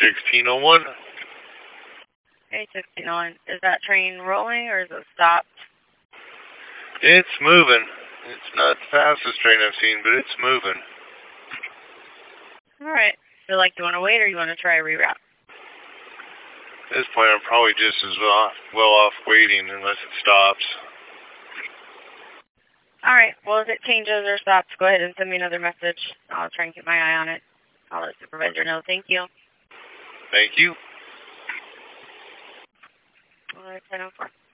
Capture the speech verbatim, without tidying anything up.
sixteen oh one. Okay, sixteen oh one. Is that train rolling or is it stopped? It's moving. It's not the fastest train I've seen, but it's moving. Alright. Feel like you want to wait or you want to try a reroute? At this point, I'm probably just as well off, well off waiting unless it stops. Alright, well, if it changes or stops, go ahead and send me another message. I'll try and keep my eye on it. I'll let the supervisor know. Thank you. Thank you. All right, ten oh four.